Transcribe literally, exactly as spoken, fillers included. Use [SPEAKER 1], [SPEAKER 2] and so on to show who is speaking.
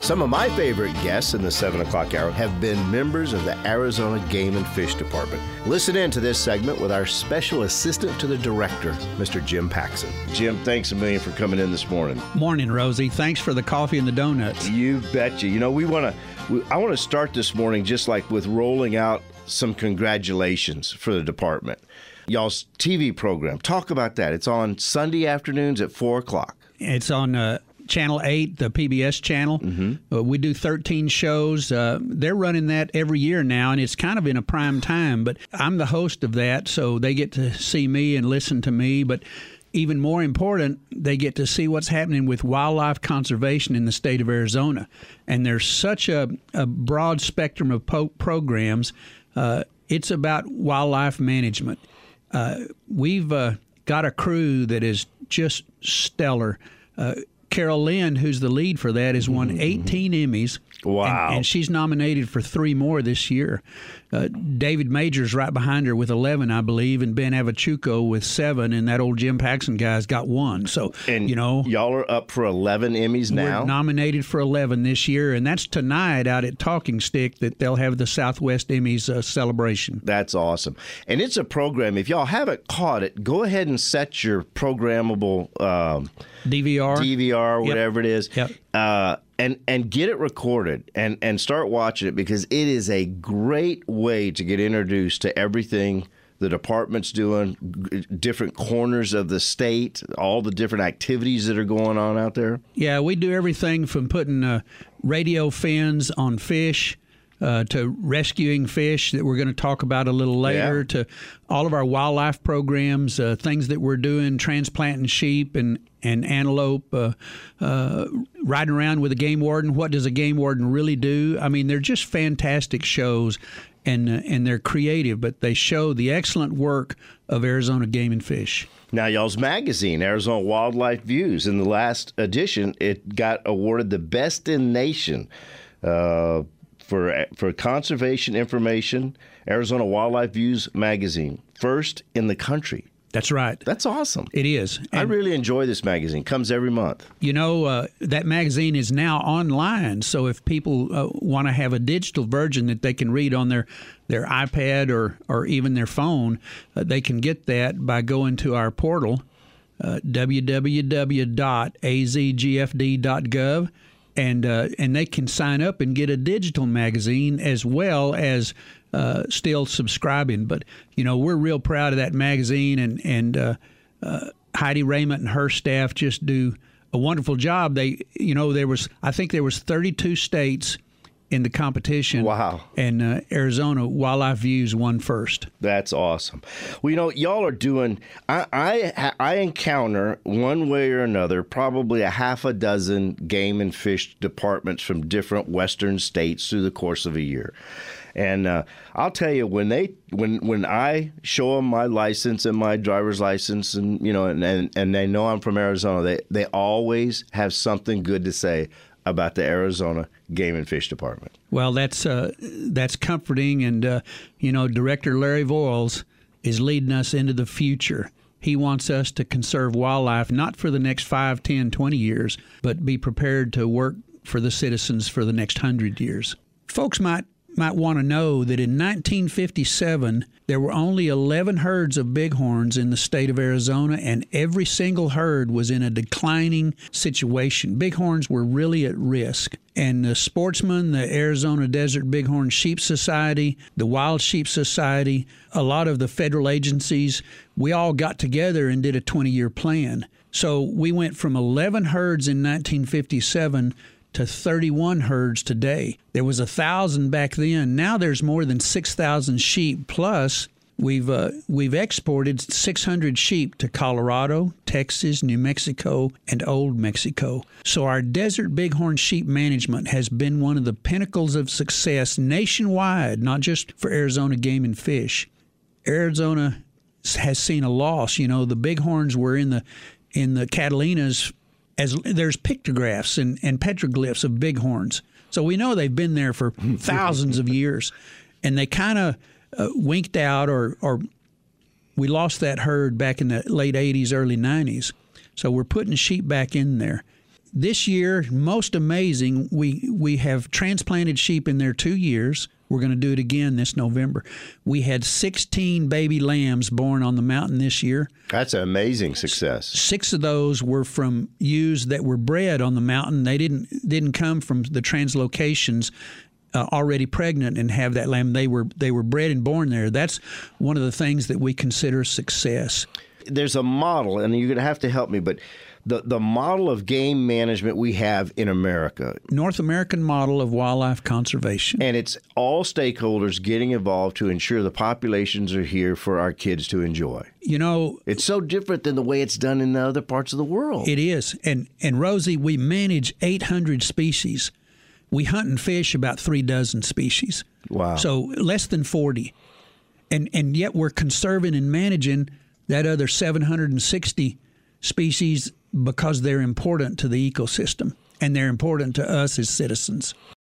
[SPEAKER 1] Some of my favorite guests in the seven o'clock hour have been members of the Arizona Game and Fish Department. Listen in to this segment with our special assistant to the director, Mister Jim Paxson. Jim, thanks a million for coming in this morning.
[SPEAKER 2] Morning, Rosie. Thanks for the coffee and the donuts.
[SPEAKER 1] You betcha. You know, we want to. I want to start this morning just like with rolling out some congratulations for the department. Y'all's T V program. Talk about that. It's on Sunday afternoons at four o'clock.
[SPEAKER 2] It's on uh, Channel eight, the P B S channel. Mm-hmm. Uh, we do thirteen shows. Uh, they're running that every year now, and it's kind of in a prime time. But I'm the host of that, so they get to see me and listen to me. But even more important, they get to see what's happening with wildlife conservation in the state of Arizona. And there's such a, a broad spectrum of po- programs. Uh, it's about wildlife management. Uh, we've uh, got a crew that is just stellar. Uh, Carol Lynn, who's the lead for that, has won eighteen Emmys.
[SPEAKER 1] Wow.
[SPEAKER 2] And, and she's nominated for three more this year. Uh, David Major's right behind her with eleven, I believe, and Ben Avachuco with seven, and that old Jim Paxson guy's got one. So,
[SPEAKER 1] and
[SPEAKER 2] you know,
[SPEAKER 1] y'all are up for eleven Emmys now?
[SPEAKER 2] We're nominated for eleven this year, and that's tonight out at Talking Stick that they'll have the Southwest Emmys uh, celebration.
[SPEAKER 1] That's awesome. And it's a program. If y'all haven't caught it, go ahead and set your programmable um,
[SPEAKER 2] D V R,
[SPEAKER 1] D V R, whatever
[SPEAKER 2] yep.
[SPEAKER 1] it is.
[SPEAKER 2] Yep.
[SPEAKER 1] Uh, and and get it recorded and, and start watching it because it is a great way to get introduced to everything the department's doing, g- different corners of the state, all the different activities that are going on out there.
[SPEAKER 2] Yeah, we do everything from putting uh, radio fins on fish uh, to rescuing fish that we're going to talk about a little later, yeah. to all of our wildlife programs, uh, things that we're doing, transplanting sheep and, and antelope, uh, uh, riding around with a game warden. What does a game warden really do? I mean, they're just fantastic shows, and uh, and they're creative, but they show the excellent work of Arizona Game and Fish.
[SPEAKER 1] Now, y'all's magazine, Arizona Wildlife Views, in the last edition, it got awarded the best in nation uh, for for conservation information. Arizona Wildlife Views magazine, first in the country.
[SPEAKER 2] That's right.
[SPEAKER 1] That's awesome.
[SPEAKER 2] It is. And
[SPEAKER 1] I really enjoy this magazine. Comes every month.
[SPEAKER 2] You know, uh, that magazine is now online, so if people uh, want to have a digital version that they can read on their, their iPad or, or even their phone, uh, they can get that by going to our portal, uh, w w w dot a z g f d dot gov, and uh, and they can sign up and get a digital magazine as well as uh, still subscribing. But, you know, we're real proud of that magazine, and, and uh, uh, Heidi Raymond and her staff just do a wonderful job. They, you know, there was, I think there was thirty-two states in the competition.
[SPEAKER 1] Wow.
[SPEAKER 2] And uh, Arizona Wildlife Views won first.
[SPEAKER 1] That's awesome. Well, you know, y'all are doing, I, I, I encounter one way or another probably a half a dozen game and fish departments from different western states through the course of a year. And uh, I'll tell you, when they when when I show them my license and my driver's license, and you know, and and, and they know I'm from Arizona, they they always have something good to say about the Arizona Game and Fish Department.
[SPEAKER 2] Well, that's uh, that's comforting, and uh, you know, Director Larry Voiles is leading us into the future. He wants us to conserve wildlife not for the next five, ten, twenty years, but be prepared to work for the citizens for the next hundred years. Folks might might want to know that in nineteen fifty-seven, there were only eleven herds of bighorns in the state of Arizona, and every single herd was in a declining situation. Bighorns were really at risk. And the sportsmen, the Arizona Desert Bighorn Sheep Society, the Wild Sheep Society, a lot of the federal agencies, we all got together and did a twenty-year plan. So we went from eleven herds in nineteen fifty-seven to thirty-one herds today. There was a thousand back then. Now there's more than six thousand sheep. Plus, we've uh, we've exported six hundred sheep to Colorado, Texas, New Mexico, and Old Mexico. So our desert bighorn sheep management has been one of the pinnacles of success nationwide, not just for Arizona Game and Fish. Arizona has seen a loss. You know, the bighorns were in the in the Catalinas. As there's pictographs and, and petroglyphs of bighorns. So we know they've been there for thousands of years. And they kind of uh, winked out, or, or we lost that herd back in the late eighties, early nineties. So we're putting sheep back in there. This year, most amazing, we, we have transplanted sheep in there two years. We're going to do it again this November. We had sixteen baby lambs born on the mountain this year.
[SPEAKER 1] That's an amazing success.
[SPEAKER 2] Six of those were from ewes that were bred on the mountain. They didn't didn't come from the translocations uh, already pregnant and have that lamb. They were they were bred and born there. That's one of the things that we consider success.
[SPEAKER 1] There's a model, and you're going to have to help me, but the, the model of game management we have in America.
[SPEAKER 2] North American model of wildlife conservation.
[SPEAKER 1] And it's all stakeholders getting involved to ensure the populations are here for our kids to enjoy.
[SPEAKER 2] You know,
[SPEAKER 1] it's so different than the way it's done in the other parts of the world.
[SPEAKER 2] It is. And, and Rosie, we manage eight hundred species. We hunt and fish about three dozen species.
[SPEAKER 1] Wow.
[SPEAKER 2] So less than forty. And, and yet we're conserving and managing that other seven hundred sixty species because they're important to the ecosystem and they're important to us as citizens.